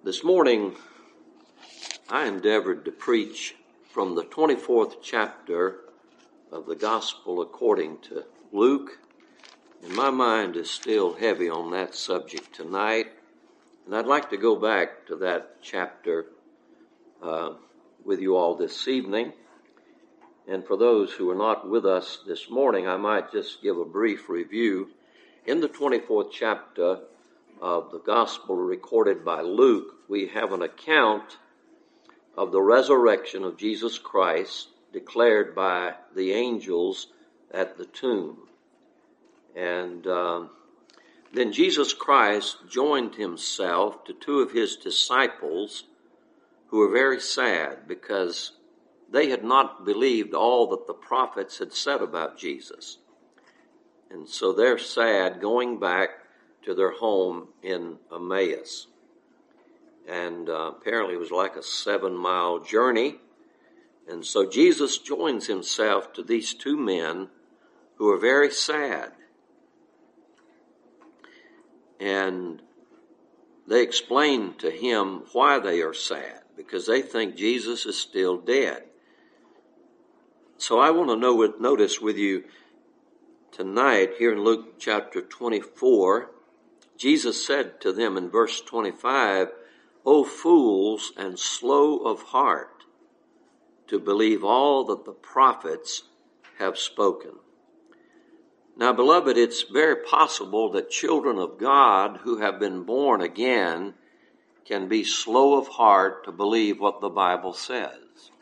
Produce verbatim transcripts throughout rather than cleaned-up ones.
This morning, I endeavored to preach from the twenty-fourth chapter of the Gospel according to Luke, and my mind is still heavy on that subject tonight, and I'd like to go back to that chapter uh, with you all this evening. And for those who are not with us this morning, I might just give a brief review. In the twenty-fourth chapter of the Gospel recorded by Luke, we have an account of the resurrection of Jesus Christ declared by the angels at the tomb. And uh, then Jesus Christ joined himself to two of his disciples who were very sad because they had not believed all that the prophets had said about Jesus. And so they're sad going back to their home in Emmaus. And uh, apparently it was like a seven-mile journey. And so Jesus joins himself to these two men who are very sad. And they explain to him why they are sad, because they think Jesus is still dead. So I want to know, notice with you tonight here in Luke chapter twenty-four, Jesus said to them in verse twenty-five, "O fools and slow of heart to believe all that the prophets have spoken." Now, beloved, it's very possible that children of God who have been born again can be slow of heart to believe what the Bible says.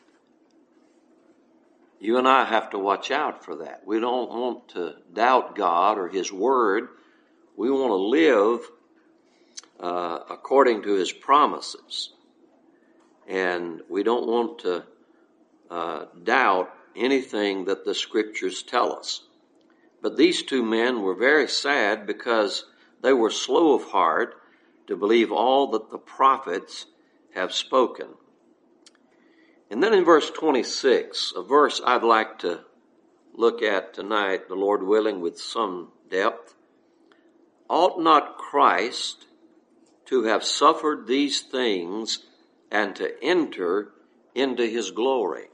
You and I have to watch out for that. We don't want to doubt God or His Word. We want to live uh, according to His promises. And we don't want to uh, doubt anything that the Scriptures tell us. But these two men were very sad because they were slow of heart to believe all that the prophets have spoken. And then in verse twenty-six, a verse I'd like to look at tonight, the Lord willing, with some depth. "Ought not Christ to have suffered these things and to enter into His glory?"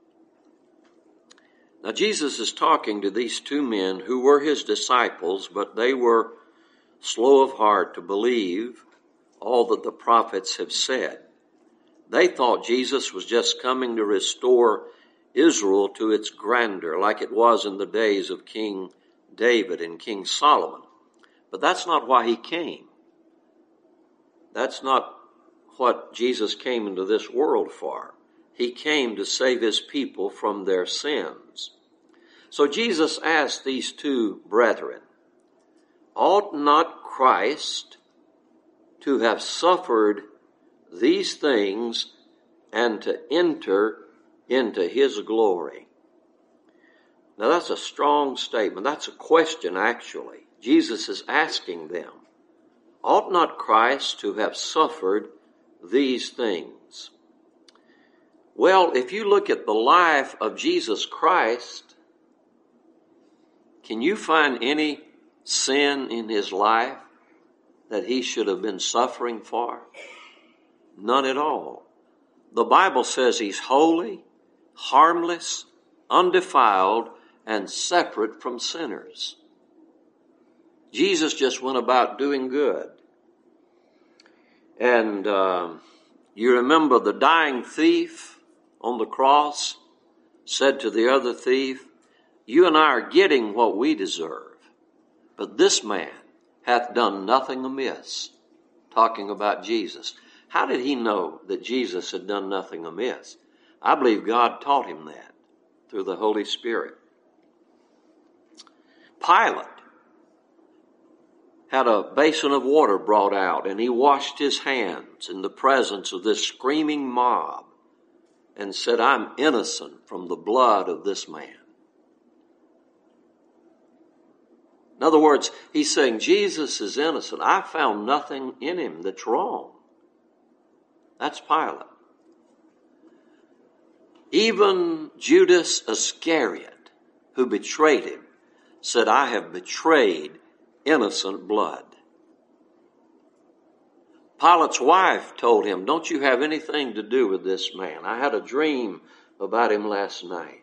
Now Jesus is talking to these two men who were His disciples, but they were slow of heart to believe all that the prophets have said. They thought Jesus was just coming to restore Israel to its grandeur, like it was in the days of King David and King Solomon. But that's not why He came. That's not what Jesus came into this world for. He came to save His people from their sins. So Jesus asked these two brethren, "Ought not Christ to have suffered these things and to enter into His glory?" Now that's a strong statement. That's a question, actually. Jesus is asking them, ought not Christ to have suffered these things? Well, if you look at the life of Jesus Christ, can you find any sin in His life that He should have been suffering for? None at all. The Bible says He's holy, harmless, undefiled, and separate from sinners. Jesus just went about doing good. And uh, you remember the dying thief on the cross said to the other thief, "You and I are getting what we deserve, but this man hath done nothing amiss," talking about Jesus. How did he know that Jesus had done nothing amiss? I believe God taught him that through the Holy Spirit. Pilate had a basin of water brought out, and he washed his hands in the presence of this screaming mob and said, "I'm innocent from the blood of this man." In other words, he's saying, Jesus is innocent. I found nothing in him that's wrong. That's Pilate. Even Judas Iscariot, who betrayed him, said, "I have betrayed innocent blood." Pilate's wife told him, don't you have anything to do with this man. I had a dream about him last night.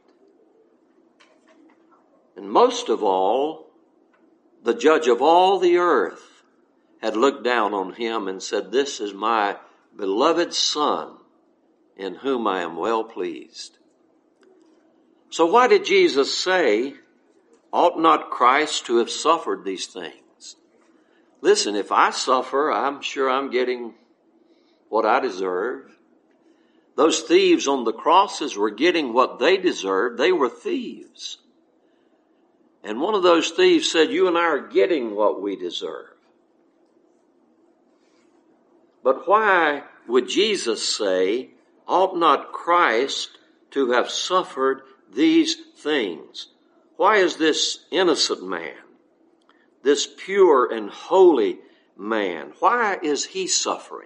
And most of all, the judge of all the earth had looked down on him and said, this is my beloved Son, in whom I am well pleased. So why did Jesus say, ought not Christ to have suffered these things? Listen, if I suffer, I'm sure I'm getting what I deserve. Those thieves on the crosses were getting what they deserved. They were thieves. And one of those thieves said, you and I are getting what we deserve. But why would Jesus say, ought not Christ to have suffered these things? Why is this innocent man, this pure and holy man, why is he suffering?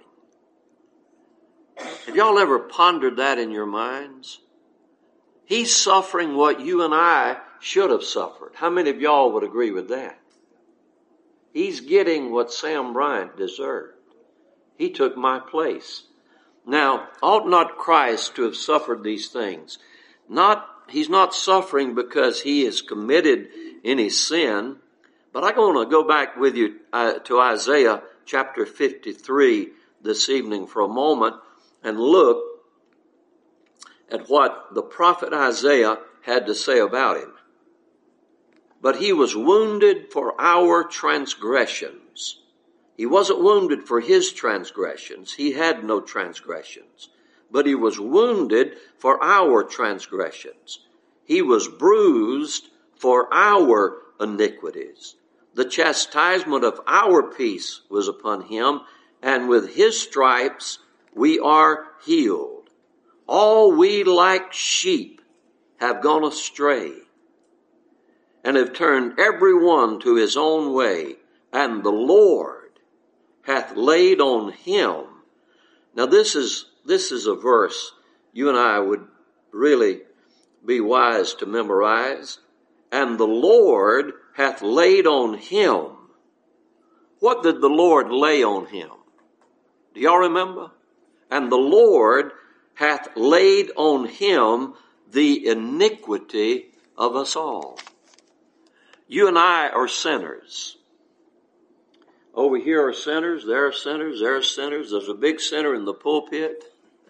Have y'all ever pondered that in your minds? He's suffering what you and I should have suffered. How many of y'all would agree with that? He's getting what Sam Bryant deserved. He took my place. Now, ought not Christ to have suffered these things? Not, he's not suffering because he has committed any sin. But I'm going to go back with you uh, to Isaiah chapter fifty-three this evening for a moment and look at what the prophet Isaiah had to say about him. But he was wounded for our transgressions. He wasn't wounded for his transgressions. He had no transgressions. But he was wounded for our transgressions. He was bruised for our iniquities. The chastisement of our peace was upon him, and with his stripes we are healed. All we like sheep have gone astray, and have turned every one to his own way, and the Lord hath laid on him. Now this is, this is a verse you and I would really be wise to memorize. And the Lord hath laid on him. What did the Lord lay on him? Do y'all remember? And the Lord hath laid on him the iniquity of us all. You and I are sinners. Over here are sinners, there are sinners, there are sinners. There's a big sinner in the pulpit.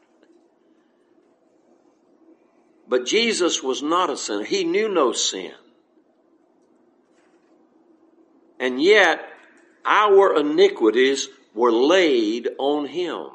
But Jesus was not a sinner. He knew no sin. And yet, our iniquities were laid on him.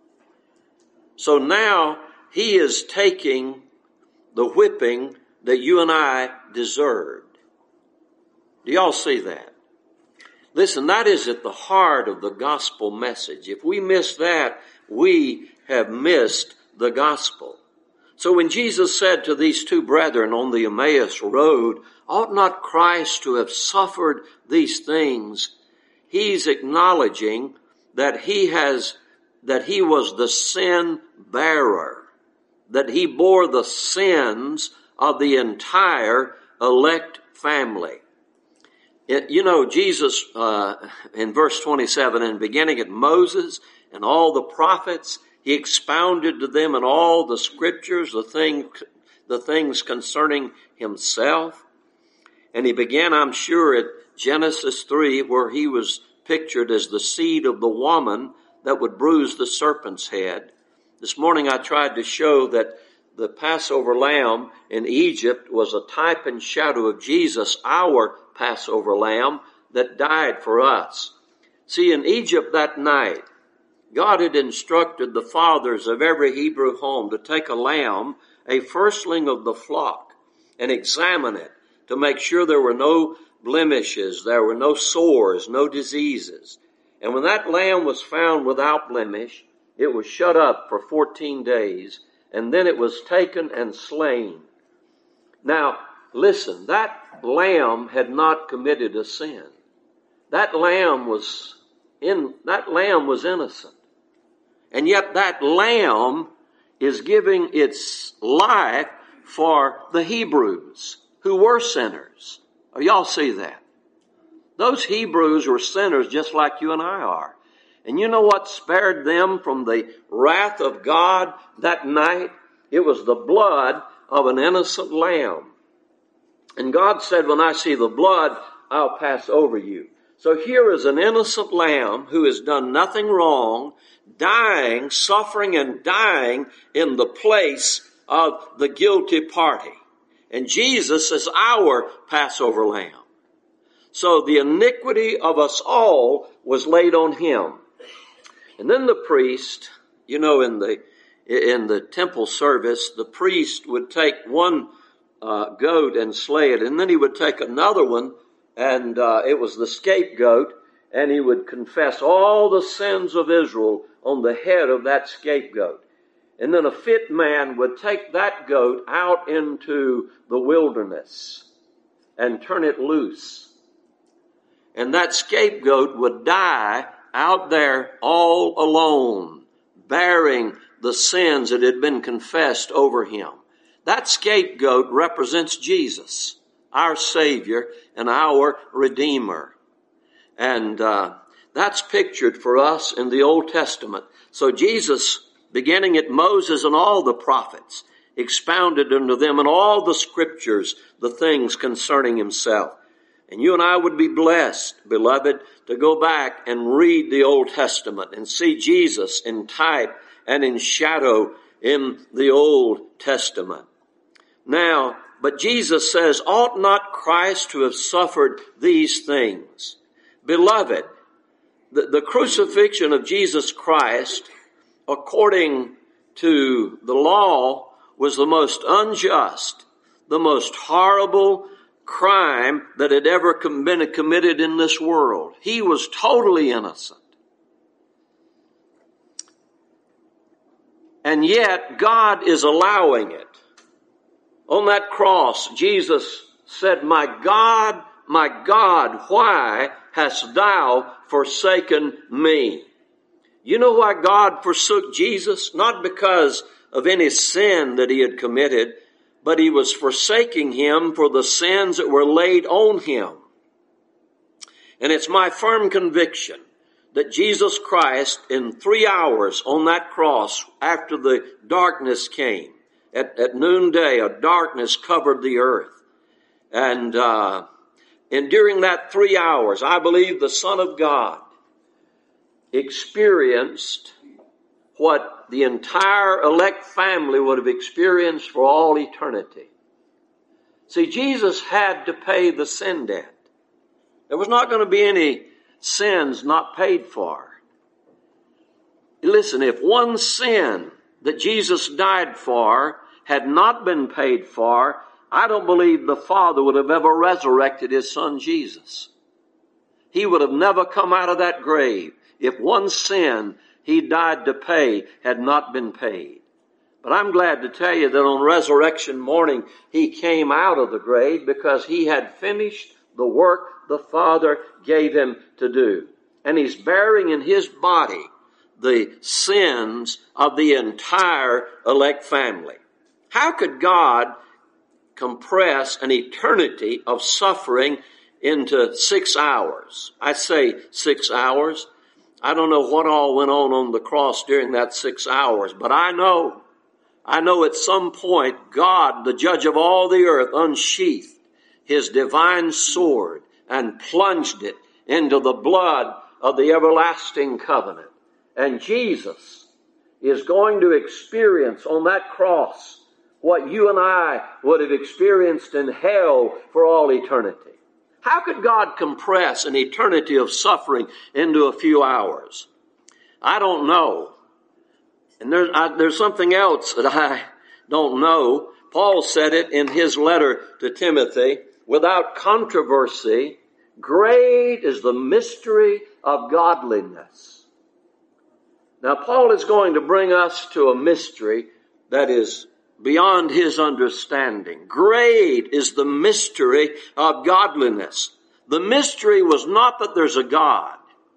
So now, he is taking the whipping that you and I deserved. Do y'all see that? Listen, that is at the heart of the gospel message. If we miss that, we have missed the gospel. So when Jesus said to these two brethren on the Emmaus road, ought not Christ to have suffered these things? He's acknowledging that he has, that he was the sin bearer, that he bore the sins of the entire elect family. It, you know, Jesus, uh, in verse twenty-seven, and beginning at Moses and all the prophets, he expounded to them in all the scriptures the thing, the things concerning himself. And he began, I'm sure, at Genesis three, where he was pictured as the seed of the woman that would bruise the serpent's head. This morning I tried to show that the Passover lamb in Egypt was a type and shadow of Jesus, our Passover lamb that died for us. See, in Egypt that night, God had instructed the fathers of every Hebrew home to take a lamb, a firstling of the flock, and examine it to make sure there were no blemishes, there were no sores, no diseases. And when that lamb was found without blemish, it was shut up for fourteen days, and then it was taken and slain. Now, listen, that lamb had not committed a sin. That lamb was in, that lamb was innocent. And yet that lamb is giving its life for the Hebrews who were sinners. Oh, y'all see that? Those Hebrews were sinners just like you and I are. And you know what spared them from the wrath of God that night? It was the blood of an innocent lamb. And God said, when I see the blood, I'll pass over you. So here is an innocent lamb who has done nothing wrong, dying, suffering and dying in the place of the guilty party. And Jesus is our Passover lamb. So the iniquity of us all was laid on him. And then the priest, you know, in the in the temple service, the priest would take one uh, goat and slay it, and then he would take another one, and uh, it was the scapegoat, and he would confess all the sins of Israel on the head of that scapegoat. And then a fit man would take that goat out into the wilderness and turn it loose. And that scapegoat would die out there all alone, bearing the sins that had been confessed over him. That scapegoat represents Jesus, our Savior and our Redeemer. And uh, that's pictured for us in the Old Testament. So Jesus, beginning at Moses and all the prophets, expounded unto them in all the scriptures the things concerning himself. And you and I would be blessed, beloved, to go back and read the Old Testament and see Jesus in type and in shadow in the Old Testament. Now, but Jesus says, ought not Christ to have suffered these things? Beloved, the, the crucifixion of Jesus Christ, according to the law, was the most unjust, the most horrible crime that had ever been committed in this world. He was totally innocent. And yet God is allowing it. On that cross, Jesus said, my God, my God, why hast thou forsaken me? You know why God forsook Jesus? Not because of any sin that he had committed, but he was forsaking him for the sins that were laid on him. And it's my firm conviction that Jesus Christ, in three hours on that cross, after the darkness came, at, at noonday, a darkness covered the earth. And, uh, and during that three hours, I believe the Son of God experienced what the entire elect family would have experienced for all eternity. See, Jesus had to pay the sin debt. There was not going to be any sins not paid for. Listen, if one sin that Jesus died for had not been paid for, I don't believe the Father would have ever resurrected his Son Jesus. He would have never come out of that grave if one sin he died to pay had not been paid. But I'm glad to tell you that on resurrection morning, he came out of the grave because he had finished the work the Father gave him to do. And he's bearing in his body the sins of the entire elect family. How could God compress an eternity of suffering into six hours? I say six hours. I don't know what all went on on the cross during that six hours, but I know, I know at some point God, the judge of all the earth, unsheathed his divine sword and plunged it into the blood of the everlasting covenant. And Jesus is going to experience on that cross what you and I would have experienced in hell for all eternity. How could God compress an eternity of suffering into a few hours? I don't know. And there's, I, there's something else that I don't know. Paul said it in his letter to Timothy, without controversy, great is the mystery of godliness. Now, Paul is going to bring us to a mystery that is beyond his understanding. Great is the mystery of godliness. The mystery was not that there's a God.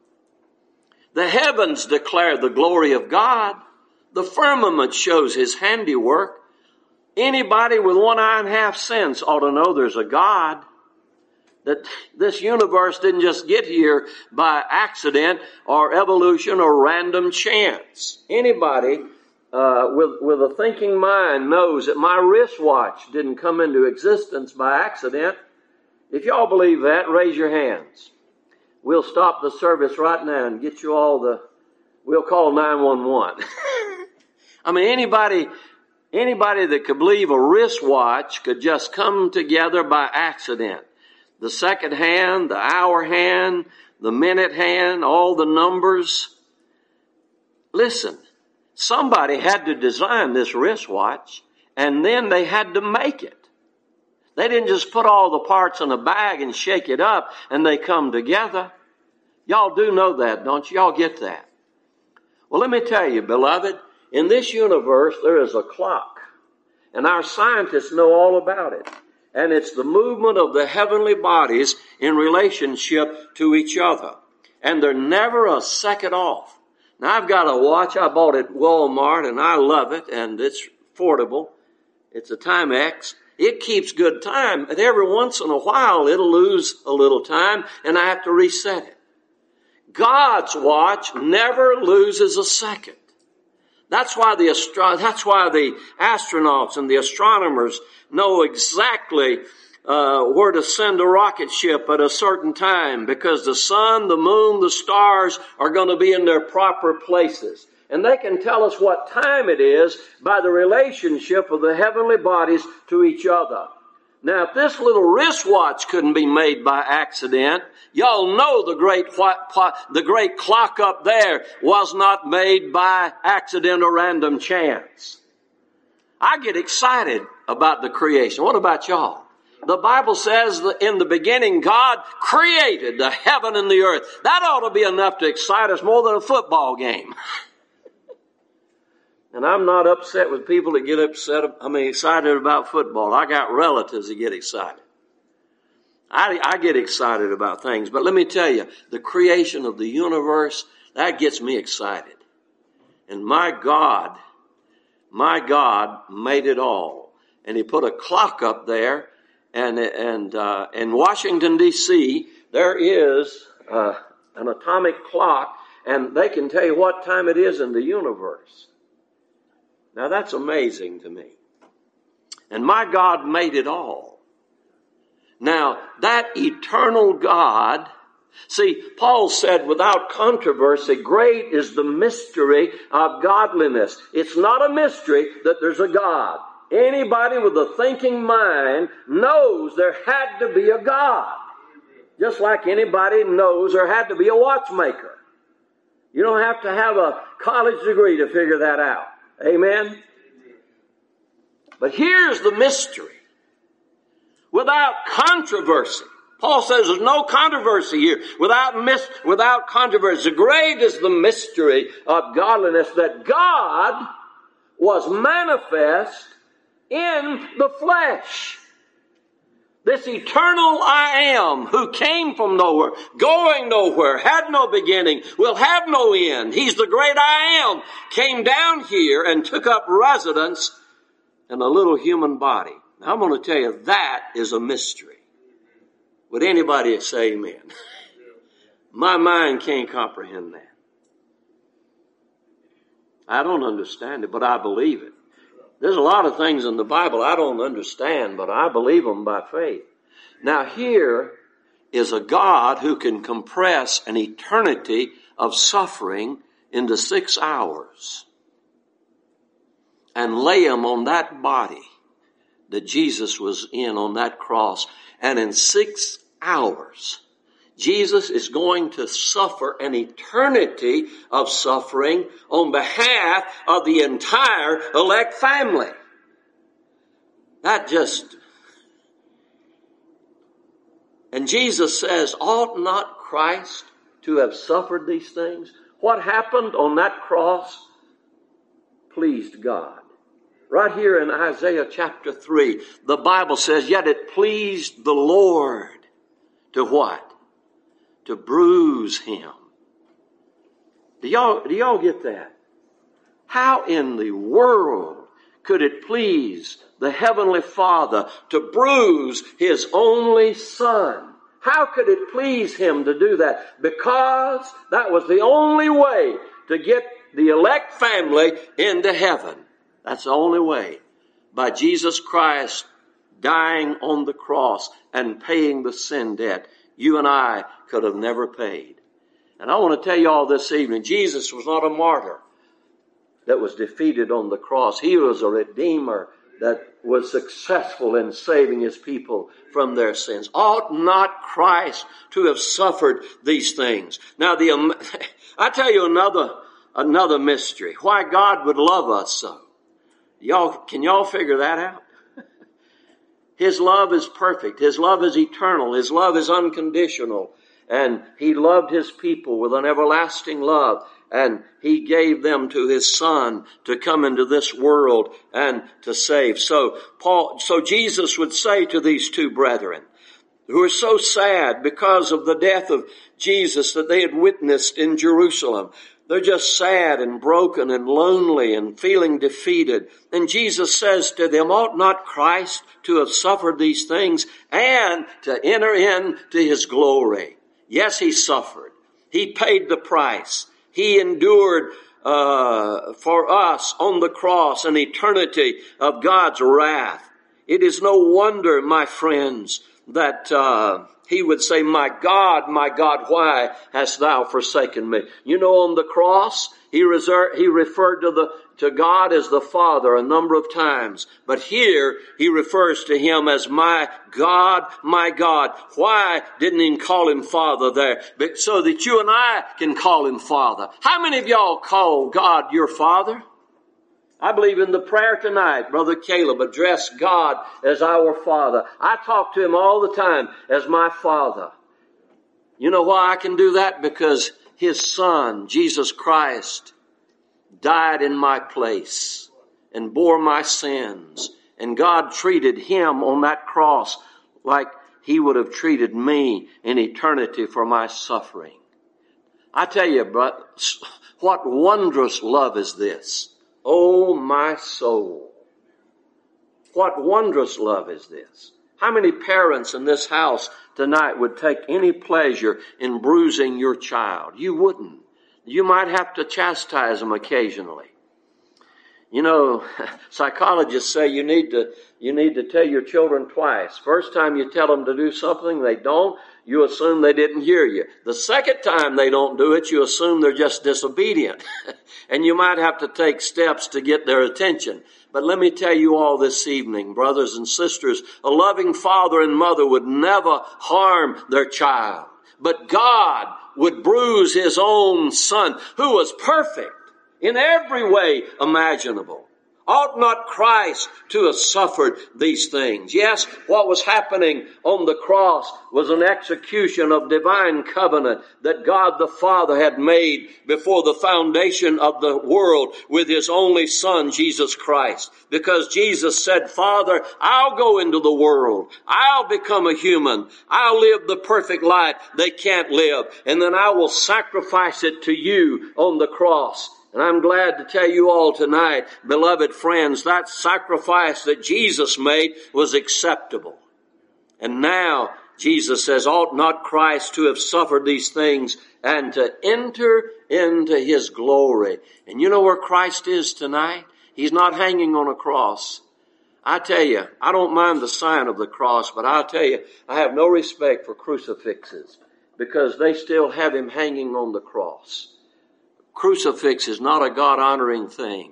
The heavens declare the glory of God. The firmament shows his handiwork. Anybody with one eye and half sense ought to know there's a God. that this universe didn't just get here by accident or evolution or random chance. Anybody uh, with, with a thinking mind knows that my wristwatch didn't come into existence by accident. If y'all believe that, raise your hands. We'll stop the service right now and get you all the, we'll call nine one one. I mean, anybody, anybody that could believe a wristwatch could just come together by accident. The second hand, the hour hand, the minute hand, all the numbers. Listen, somebody had to design this wristwatch, and then they had to make it. They didn't just put all the parts in a bag and shake it up and they come together. Y'all do know that, don't you? Y'all get that. Well, let me tell you, beloved, in this universe there is a clock, and our scientists know all about it. And it's the movement of the heavenly bodies in relationship to each other. And they're never a second off. Now, I've got a watch I bought at Walmart, and I love it, and it's affordable. It's a Timex. It keeps good time, but every once in a while it'll lose a little time, and I have to reset it. God's watch never loses a second. That's why the astro- that's why the astronauts and the astronomers know exactly uh, where to send a rocket ship at a certain time, because the sun, the moon, the stars are going to be in their proper places. And they can tell us what time it is by the relationship of the heavenly bodies to each other. Now, if this little wristwatch couldn't be made by accident, y'all know the great the great clock up there was not made by accident or random chance. I get excited about the creation. What about y'all? The Bible says that in the beginning God created the heaven and the earth. That ought to be enough to excite us more than a football game. And I'm not upset with people that get upset, I mean, excited about football. I got relatives that get excited. I, I get excited about things. But let me tell you, the creation of the universe, that gets me excited. And my God, my God made it all. And He put a clock up there. And, and uh, in Washington, D C, there is uh, an atomic clock. And they can tell you what time it is in the universe. Now that's amazing to me. And my God made it all. Now that eternal God, see, Paul said without controversy, great is the mystery of godliness. It's not a mystery that there's a God. Anybody with a thinking mind knows there had to be a God. Just like anybody knows there had to be a watchmaker. You don't have to have a college degree to figure that out. Amen? But here's the mystery. Without controversy. Paul says there's no controversy here. Without mis- without controversy. Great is the mystery of godliness, that God was manifest in the flesh. This eternal I am, who came from nowhere, going nowhere, had no beginning, will have no end. He's the great I am, came down here and took up residence in a little human body. Now, I'm going to tell you, that is a mystery. Would anybody say amen? My mind can't comprehend that. I don't understand it, but I believe it. There's a lot of things in the Bible I don't understand, but I believe them by faith. Now here is a God who can compress an eternity of suffering into six hours and lay them on that body that Jesus was in on that cross. And in six hours, Jesus is going to suffer an eternity of suffering on behalf of the entire elect family. That just... And Jesus says, ought not Christ to have suffered these things? What happened on that cross pleased God. Right here in Isaiah chapter three, the Bible says, yet it pleased the Lord to what? To bruise him. Do y'all, do y'all get that? How in the world could it please the Heavenly Father to bruise His only Son? How could it please him to do that? Because that was the only way to get the elect family into heaven. That's the only way. By Jesus Christ dying on the cross and paying the sin debt you and I could have never paid. And I want to tell you all this evening, Jesus was not a martyr that was defeated on the cross. He was a redeemer that was successful in saving his people from their sins. Ought not Christ to have suffered these things? Now, the I tell you another another mystery. Why God would love us so. Y'all, can y'all figure that out? His love is perfect. His love is eternal. His love is unconditional. And he loved his people with an everlasting love. And he gave them to his Son to come into this world and to save. So Paul, so Jesus would say to these two brethren, who are so sad because of the death of Jesus that they had witnessed in Jerusalem. They're just sad and broken and lonely and feeling defeated. And Jesus says to them, ought not Christ to have suffered these things and to enter into his glory? Yes, he suffered. He paid the price. He endured uh, for us on the cross an eternity of God's wrath. It is no wonder, my friends, that uh, he would say, my God, my God, why hast thou forsaken me? You know, on the cross, he, reserved, he referred to the to God as the Father a number of times. But here, he refers to him as my God, my God. Why didn't he call him Father there? But so that you and I can call him Father. How many of y'all call God your Father? I believe in the prayer tonight, Brother Caleb addressed God as our Father. I talk to him all the time as my Father. You know why I can do that? Because his Son, Jesus Christ, died in my place and bore my sins. And God treated him on that cross like he would have treated me in eternity for my suffering. I tell you, but what wondrous love is this? Oh, my soul. What wondrous love is this? How many parents in this house tonight would take any pleasure in bruising your child? You wouldn't. You might have to chastise them occasionally. You know, psychologists say you need to, you need to tell your children twice. First time you tell them to do something, they don't, you assume they didn't hear you. The second time they don't do it, you assume they're just disobedient. And you might have to take steps to get their attention. But let me tell you all this evening, brothers and sisters, a loving father and mother would never harm their child. But God would bruise his own Son, who was perfect in every way imaginable. Ought not Christ to have suffered these things? Yes, what was happening on the cross was an execution of divine covenant that God the Father had made before the foundation of the world with his only Son, Jesus Christ. Because Jesus said, Father, I'll go into the world. I'll become a human. I'll live the perfect life they can't live. And then I will sacrifice it to you on the cross. And I'm glad to tell you all tonight, beloved friends, that sacrifice that Jesus made was acceptable. And now Jesus says, ought not Christ to have suffered these things and to enter into his glory? And you know where Christ is tonight? He's not hanging on a cross. I tell you, I don't mind the sign of the cross, but I'll tell you, I have no respect for crucifixes because they still have him hanging on the cross. Crucifix is not a God-honoring thing.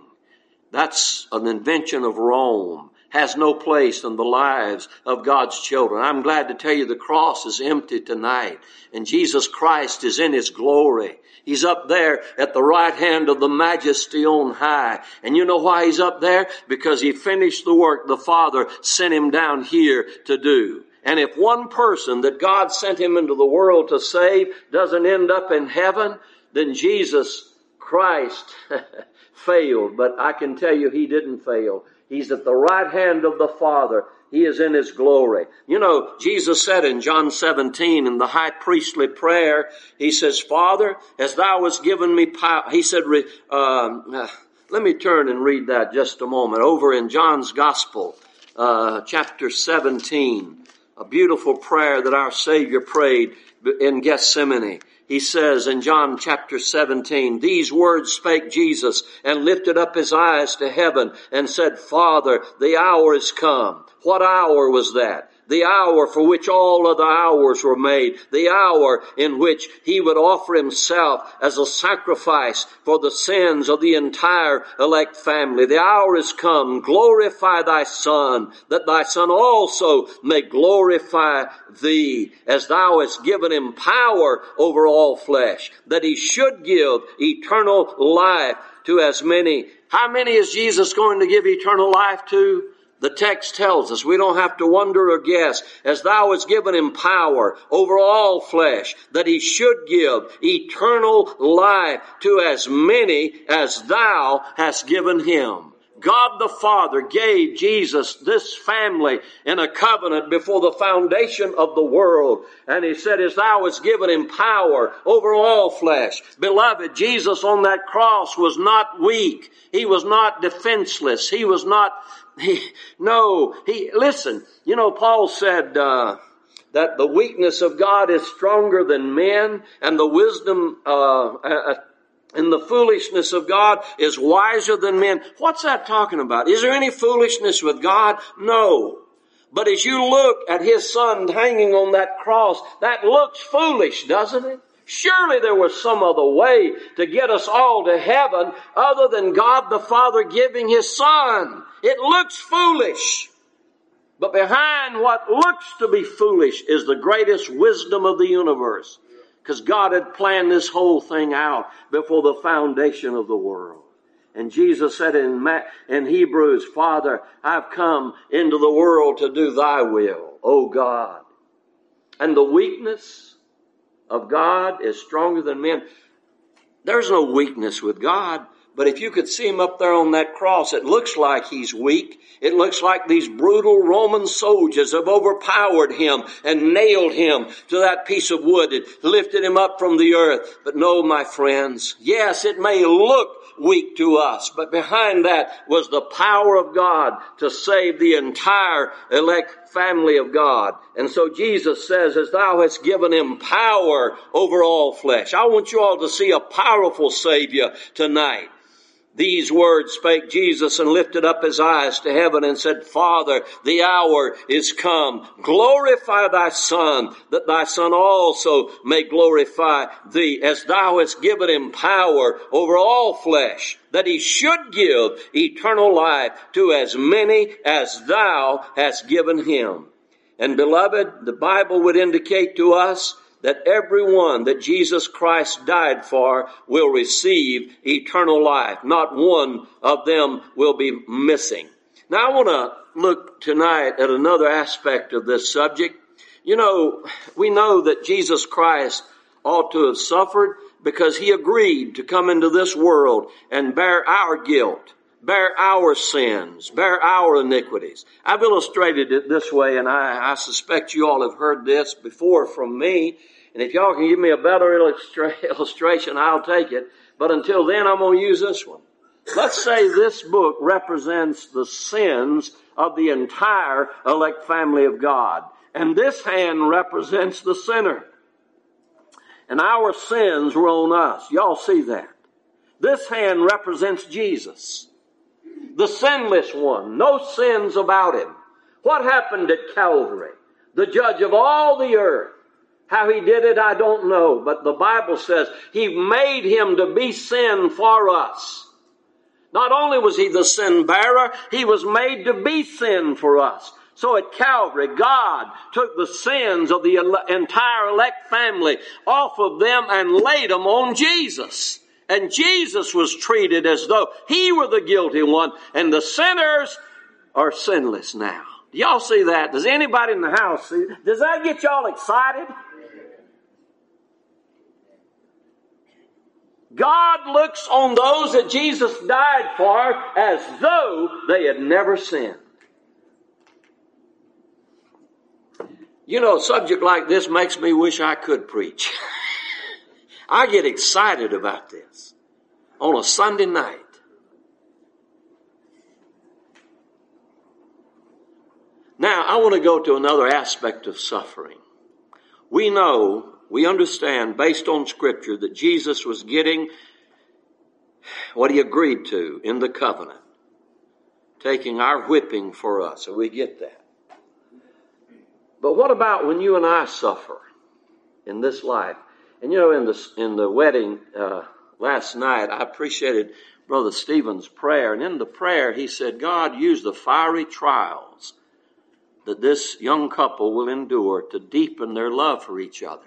That's an invention of Rome. Has no place in the lives of God's children. I'm glad to tell you the cross is empty tonight. And Jesus Christ is in his glory. He's up there at the right hand of the Majesty on high. And you know why he's up there? Because he finished the work the Father sent him down here to do. And if one person that God sent him into the world to save doesn't end up in heaven, then Jesus Christ failed. But I can tell you he didn't fail. He's at the right hand of the Father. He is in his glory. You know, Jesus said in John seventeen in the high priestly prayer, he says, Father, as thou hast given me power. He said, uh, let me turn and read that just a moment. Over in John's Gospel, uh, chapter seventeen, a beautiful prayer that our Savior prayed in Gethsemane. He says in John chapter seventeen, these words spake Jesus and lifted up his eyes to heaven and said, Father, the hour is come. What hour was that? The hour for which all other hours were made. The hour in which he would offer himself as a sacrifice for the sins of the entire elect family. The hour is come. Glorify thy Son, that thy Son also may glorify thee, as thou hast given him power over all flesh, that he should give eternal life to as many. How many is Jesus going to give eternal life to? The text tells us, we don't have to wonder or guess, as thou hast given him power over all flesh, that he should give eternal life to as many as thou hast given him. God the Father gave Jesus this family in a covenant before the foundation of the world. And he said, as thou hast given him power over all flesh. Beloved, Jesus on that cross was not weak. He was not defenseless. He was not He, no, he, listen, you know, Paul said, uh, that the weakness of God is stronger than men, and the wisdom, uh, uh, and the foolishness of God is wiser than men. What's that talking about? Is there any foolishness with God? No. But as you look at his Son hanging on that cross, that looks foolish, doesn't it? Surely there was some other way to get us all to heaven other than God the Father giving his Son. It looks foolish. But behind what looks to be foolish is the greatest wisdom of the universe. Because God had planned this whole thing out before the foundation of the world. And Jesus said in, Ma- in Hebrews, Father, I've come into the world to do thy will, O God. And the weakness of God is stronger than men. There's no weakness with God. But if you could see him up there on that cross, it looks like he's weak. It looks like these brutal Roman soldiers have overpowered him and nailed him to that piece of wood and lifted him up from the earth. But no, my friends, yes, it may look weak to us, but behind that was the power of God to save the entire elect family of God. And so Jesus says, as thou hast given him power over all flesh. I want you all to see a powerful Savior tonight. These words spake Jesus and lifted up his eyes to heaven and said, Father, the hour is come. Glorify thy Son, that thy Son also may glorify thee, as thou hast given him power over all flesh, that he should give eternal life to as many as thou hast given him. And beloved, the Bible would indicate to us that everyone that Jesus Christ died for will receive eternal life. Not one of them will be missing. Now I want to look tonight at another aspect of this subject. You know, we know that Jesus Christ ought to have suffered because he agreed to come into this world and bear our guilt, bear our sins, bear our iniquities. I've illustrated it this way, and I, I suspect you all have heard this before from me. And if y'all can give me a better illustra- illustration, I'll take it. But until then, I'm going to use this one. Let's say this book represents the sins of the entire elect family of God. And this hand represents the sinner. And our sins were on us. Y'all see that? This hand represents Jesus, the sinless one. No sins about him. What happened at Calvary? The judge of all the earth. How he did it, I don't know. But the Bible says he made him to be sin for us. Not only was he the sin bearer, he was made to be sin for us. So at Calvary, God took the sins of the entire elect family off of them and laid them on Jesus. And Jesus was treated as though he were the guilty one, and the sinners are sinless now. Do y'all see that? Does anybody in the house see that? Does that get y'all excited? God looks on those that Jesus died for as though they had never sinned. You know, a subject like this makes me wish I could preach. I get excited about this on a Sunday night. Now, I want to go to another aspect of suffering. We know, we understand, based on Scripture, that Jesus was getting what he agreed to in the covenant, taking our whipping for us, so we get that. But what about when you and I suffer in this life? And you know, in the, in the wedding uh, last night, I appreciated Brother Stephen's prayer. And in the prayer, he said, God, use the fiery trials that this young couple will endure to deepen their love for each other.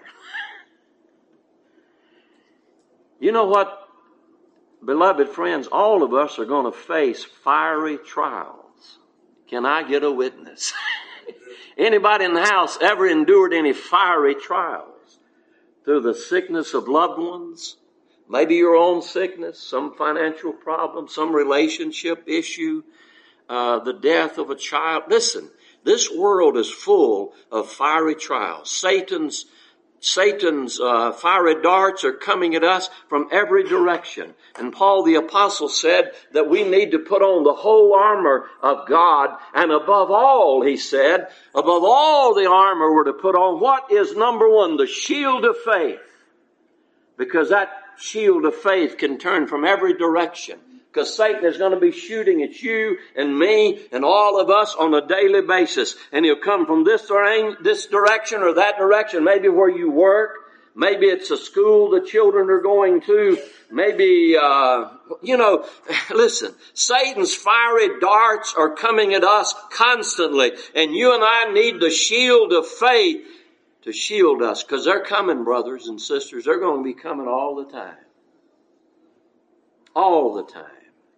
You know what, beloved friends, all of us are going to face fiery trials. Can I get a witness? Anybody in the house ever endured any fiery trials? Through the sickness of loved ones, maybe your own sickness, some financial problem, some relationship issue, uh, the death of a child. Listen, this world is full of fiery trials. Satan's Satan's uh, fiery darts are coming at us from every direction. And Paul the Apostle said that we need to put on the whole armor of God. And above all, he said, above all the armor we're to put on, what is number one? The shield of faith. Because that shield of faith can turn from every direction. Because Satan is going to be shooting at you and me and all of us on a daily basis. And he'll come from this, this direction or that direction. Maybe where you work. Maybe it's a school the children are going to. Maybe, uh, you know, listen, Satan's fiery darts are coming at us constantly. And you and I need the shield of faith to shield us. Because they're coming, brothers and sisters. They're going to be coming all the time. All the time.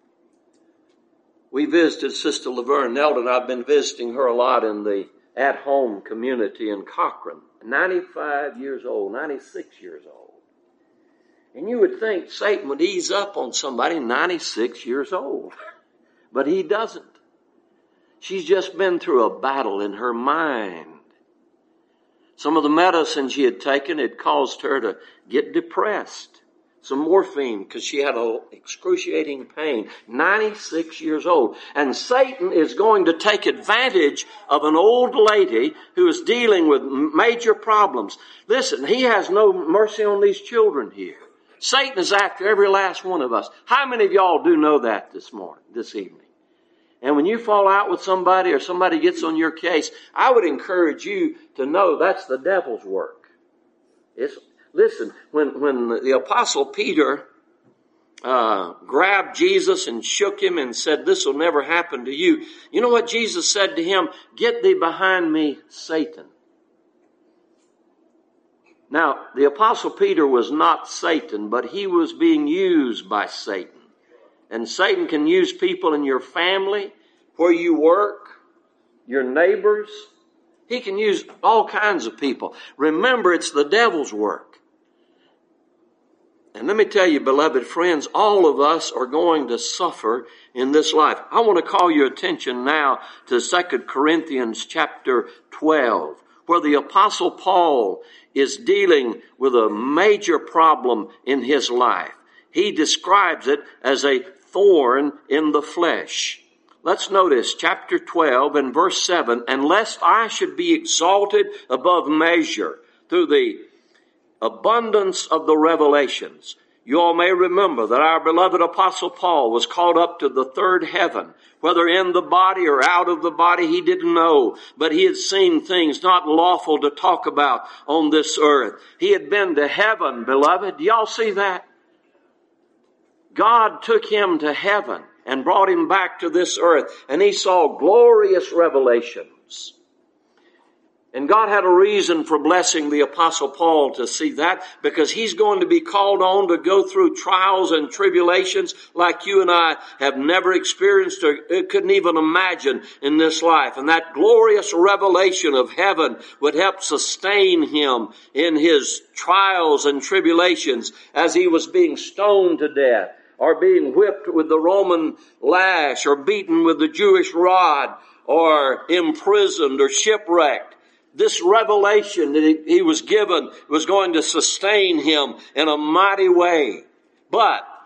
We visited Sister Laverne Nelden. I've been visiting her a lot in the at-home community in Cochrane. ninety-five years old, ninety-six years old. And you would think Satan would ease up on somebody ninety-six years old. But he doesn't. She's just been through a battle in her mind. Some of the medicine she had taken had caused her to get depressed. Some morphine because she had an excruciating pain. ninety-six years old. And Satan is going to take advantage of an old lady who is dealing with major problems. Listen, he has no mercy on these children here. Satan is after every last one of us. How many of y'all do know that this morning, this evening? And when you fall out with somebody or somebody gets on your case, I would encourage you to know that's the devil's work. It's Listen, when, when the Apostle Peter uh, grabbed Jesus and shook him and said, this will never happen to you. You know what Jesus said to him? Get thee behind me, Satan. Now, the Apostle Peter was not Satan, but he was being used by Satan. And Satan can use people in your family, where you work, your neighbors. He can use all kinds of people. Remember, it's the devil's work. And let me tell you, beloved friends, all of us are going to suffer in this life. I want to call your attention now to Second Corinthians chapter twelve, where the Apostle Paul is dealing with a major problem in his life. He describes it as a thorn in the flesh. Let's notice chapter twelve and verse seven, and lest I should be exalted above measure through the abundance of the revelations. You all may remember that our beloved Apostle Paul was called up to the third heaven. Whether in the body or out of the body, he didn't know. But he had seen things not lawful to talk about on this earth. He had been to heaven, beloved. Do y'all see that? God took him to heaven and brought him back to this earth. And he saw glorious revelations. And God had a reason for blessing the Apostle Paul to see that, because he's going to be called on to go through trials and tribulations like you and I have never experienced or couldn't even imagine in this life. And that glorious revelation of heaven would help sustain him in his trials and tribulations as he was being stoned to death, or being whipped with the Roman lash, or beaten with the Jewish rod, or imprisoned or shipwrecked. This revelation that he was given was going to sustain him in a mighty way. But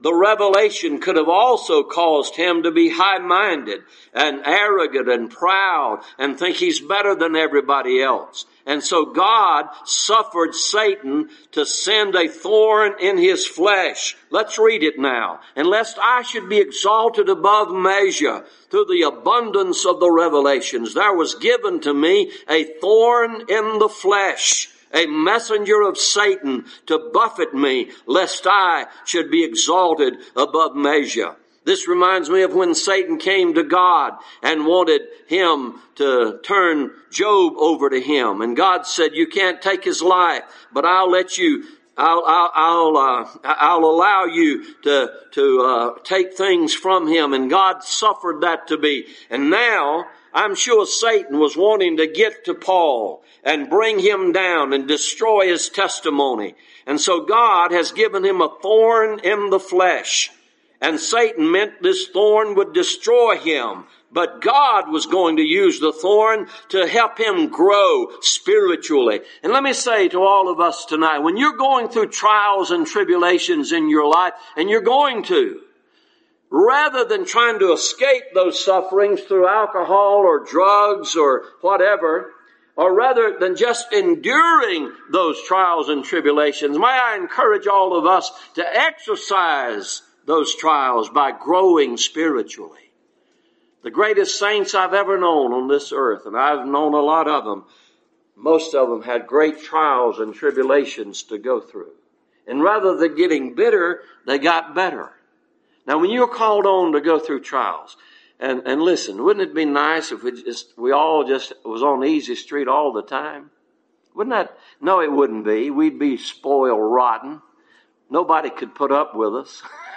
the revelation could have also caused him to be high-minded and arrogant and proud and think he's better than everybody else. And so God suffered Satan to send a thorn in his flesh. Let's read it now. And lest I should be exalted above measure through the abundance of the revelations, there was given to me a thorn in the flesh, a messenger of Satan to buffet me, lest I should be exalted above measure. This reminds me of when Satan came to God and wanted him to turn Job over to him. And God said, you can't take his life, but I'll let you, I'll, I'll, I'll, uh, I'll allow you to, to, uh, take things from him. And God suffered that to be. And now, I'm sure Satan was wanting to get to Paul and bring him down and destroy his testimony. And so God has given him a thorn in the flesh. And Satan meant this thorn would destroy him. But God was going to use the thorn to help him grow spiritually. And let me say to all of us tonight, when you're going through trials and tribulations in your life, and you're going to, rather than trying to escape those sufferings through alcohol or drugs or whatever, or rather than just enduring those trials and tribulations, may I encourage all of us to exercise those trials by growing spiritually. The greatest saints I've ever known on this earth, and I've known a lot of them, most of them had great trials and tribulations to go through. And rather than getting bitter, they got better. Now, when you're called on to go through trials, and, and listen, wouldn't it be nice if we just, we all just was on easy street all the time? Wouldn't that? No, it wouldn't be. We'd be spoiled rotten. Nobody could put up with us.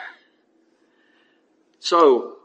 So,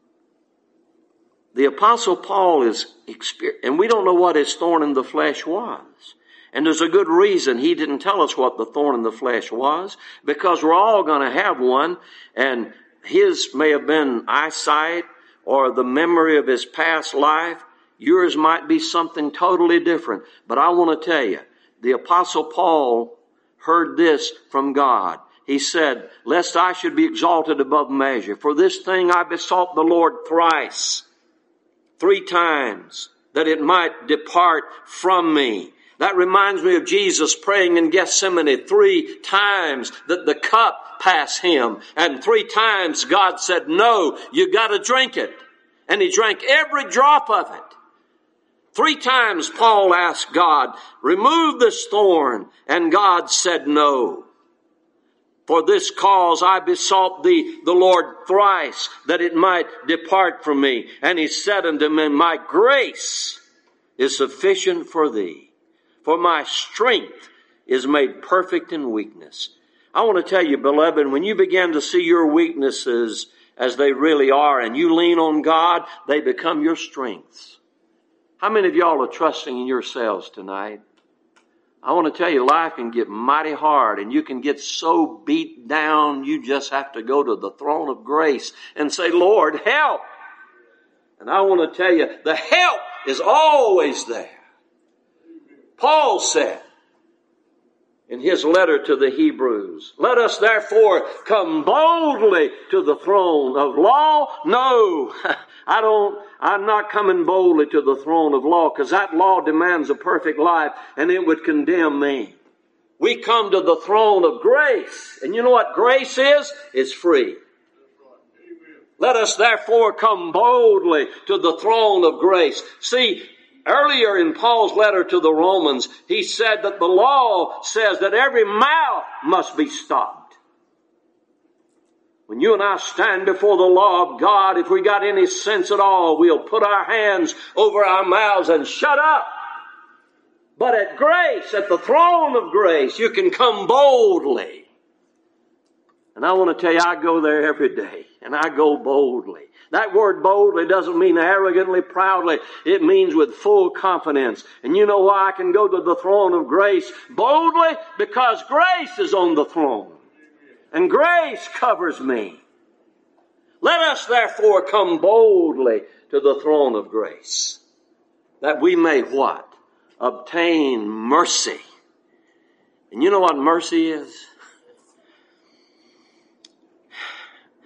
the Apostle Paul is experiencing, and we don't know what his thorn in the flesh was. And there's a good reason he didn't tell us what the thorn in the flesh was, because we're all going to have one, and his may have been eyesight or the memory of his past life. Yours might be something totally different. But I want to tell you, the Apostle Paul heard this from God. He said, lest I should be exalted above measure. For this thing I besought the Lord thrice, three times, that it might depart from me. That reminds me of Jesus praying in Gethsemane three times that the cup pass him. And three times God said, no, you got to drink it. And he drank every drop of it. Three times Paul asked God, remove this thorn. And God said no. For this cause I besought thee, the Lord, thrice, that it might depart from me. And he said unto me, my grace is sufficient for thee, for my strength is made perfect in weakness. I want to tell you, beloved, when you begin to see your weaknesses as they really are, and you lean on God, they become your strengths. How many of y'all are trusting in yourselves tonight? I want to tell you, life can get mighty hard, and you can get so beat down, you just have to go to the throne of grace and say, Lord, help. And I want to tell you, the help is always there. Paul said in his letter to the Hebrews, let us therefore come boldly to the throne of law. No, I don't, I'm not coming boldly to the throne of law, because that law demands a perfect life and it would condemn me. We come to the throne of grace. And you know what grace is? It's free. Let us therefore come boldly to the throne of grace. See, earlier in Paul's letter to the Romans, he said that the law says that every mouth must be stopped. When you and I stand before the law of God, if we got any sense at all, we'll put our hands over our mouths and shut up. But at grace, at the throne of grace, you can come boldly. And I want to tell you, I go there every day, and I go boldly. That word boldly doesn't mean arrogantly, proudly. It means with full confidence. And you know why I can go to the throne of grace boldly? Because grace is on the throne. And grace covers me. Let us therefore come boldly to the throne of grace, that we may what? Obtain mercy. And you know what mercy is?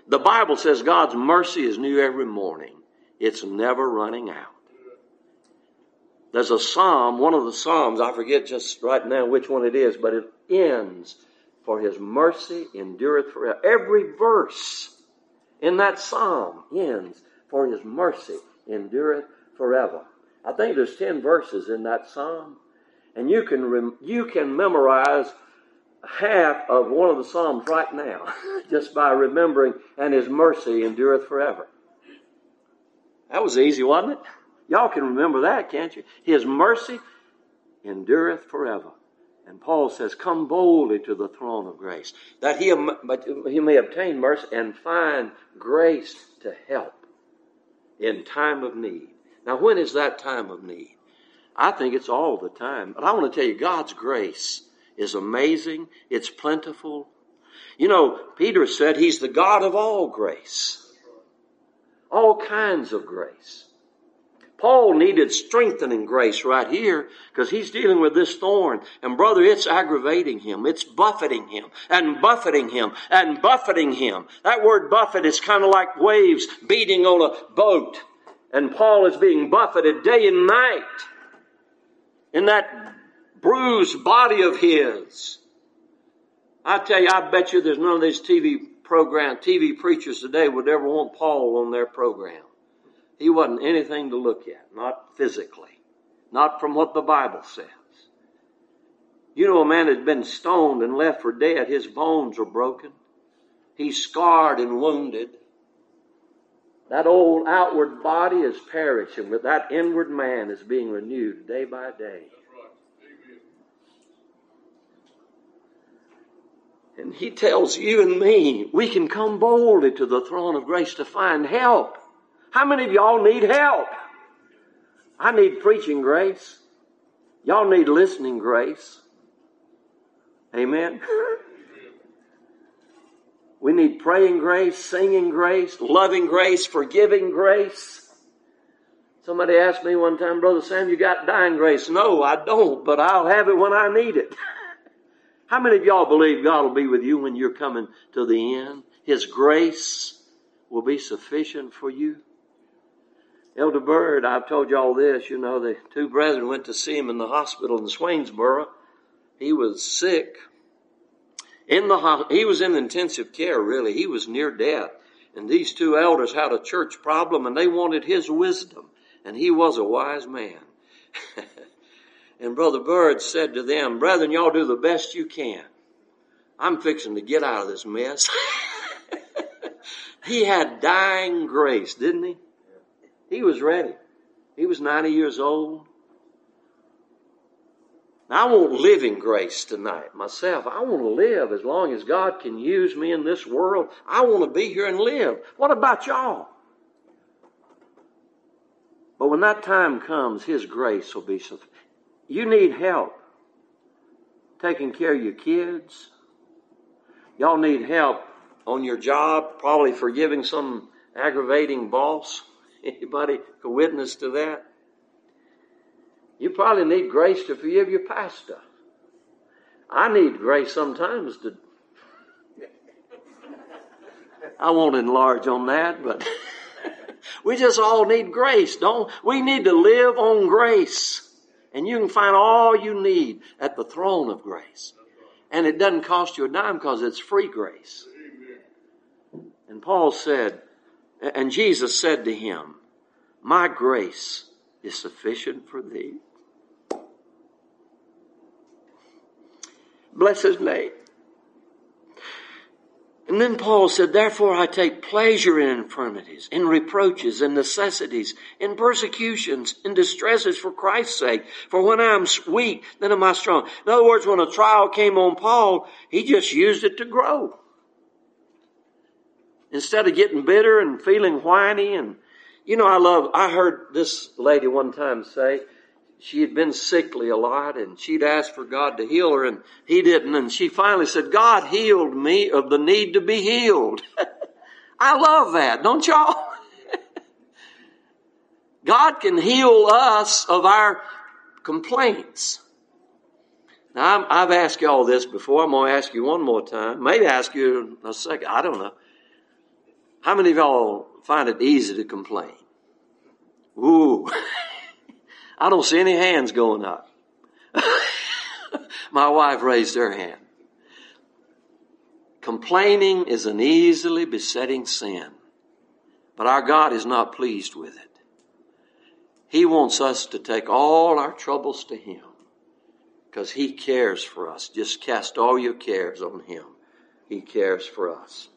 The Bible says God's mercy is new every morning. It's never running out. There's a psalm, one of the psalms, I forget just right now which one it is, but it ends, for his mercy endureth forever. Every verse in that psalm ends, for his mercy endureth forever. I think there's ten verses in that psalm, and you can rem- you can memorize half of one of the psalms right now just by remembering, and his mercy endureth forever. That was easy, wasn't it? Y'all can remember that, can't you? His mercy endureth forever. And Paul says, come boldly to the throne of grace, that he, he may obtain mercy and find grace to help in time of need. Now, when is that time of need? I think it's all the time. But I want to tell you, God's grace is amazing. It's plentiful. You know, Peter said he's the God of all grace. All kinds of grace. Paul needed strengthening grace right here because he's dealing with this thorn. And brother, it's aggravating him. It's buffeting him and buffeting him and buffeting him. That word buffet is kind of like waves beating on a boat. And Paul is being buffeted day and night in that bruised body of his. I tell you, I bet you there's none of these T V program, T V preachers today would ever want Paul on their program. He wasn't anything to look at, not physically, not from what the Bible says. You know, a man had been stoned and left for dead. His bones are broken. He's scarred and wounded. That old outward body is perishing, but that inward man is being renewed day by day. And he tells you and me, we can come boldly to the throne of grace to find help. How many of y'all need help? I need preaching grace. Y'all need listening grace. Amen. We need praying grace, singing grace, loving grace, forgiving grace. Somebody asked me one time, Brother Sam, you got dying grace? No, I don't, but I'll have it when I need it. How many of y'all believe God will be with you when you're coming to the end? His grace will be sufficient for you. Elder Bird, I've told you all this, you know, the two brethren went to see him in the hospital in Swainsboro. He was sick. In the He was in intensive care, really. He was near death. And these two elders had a church problem, and they wanted his wisdom. And he was a wise man. And Brother Bird said to them, brethren, y'all do the best you can. I'm fixing to get out of this mess. He had dying grace, didn't he? He was ready. He was ninety years old. Now, I want living grace tonight myself. I want to live as long as God can use me in this world. I want to be here and live. What about y'all? But when that time comes, His grace will be sufficient. You need help taking care of your kids. Y'all need help on your job, probably forgiving some aggravating boss. Anybody can witness to that? You probably need grace to forgive your pastor. I need grace sometimes to... I won't enlarge on that, but we just all need grace, don't we? We need to live on grace. And you can find all you need at the throne of grace. And it doesn't cost you a dime because it's free grace. And Paul said, and Jesus said to him, my grace is sufficient for thee. Bless His name. And then Paul said, therefore I take pleasure in infirmities, in reproaches, in necessities, in persecutions, in distresses for Christ's sake. For when I am weak, then am I strong. In other words, when a trial came on Paul, he just used it to grow. Instead of getting bitter and feeling whiny. And, you know, I love, I heard this lady one time say, she had been sickly a lot, and she'd asked for God to heal her, and He didn't. And she finally said, God healed me of the need to be healed. I love that, don't y'all? God can heal us of our complaints. Now, I've asked you all this before. I'm going to ask you one more time. Maybe ask you in a second. I don't know. How many of y'all find it easy to complain? Ooh, I don't see any hands going up. My wife raised her hand. Complaining is an easily besetting sin, but our God is not pleased with it. He wants us to take all our troubles to Him because He cares for us. Just cast all your cares on Him. He cares for us.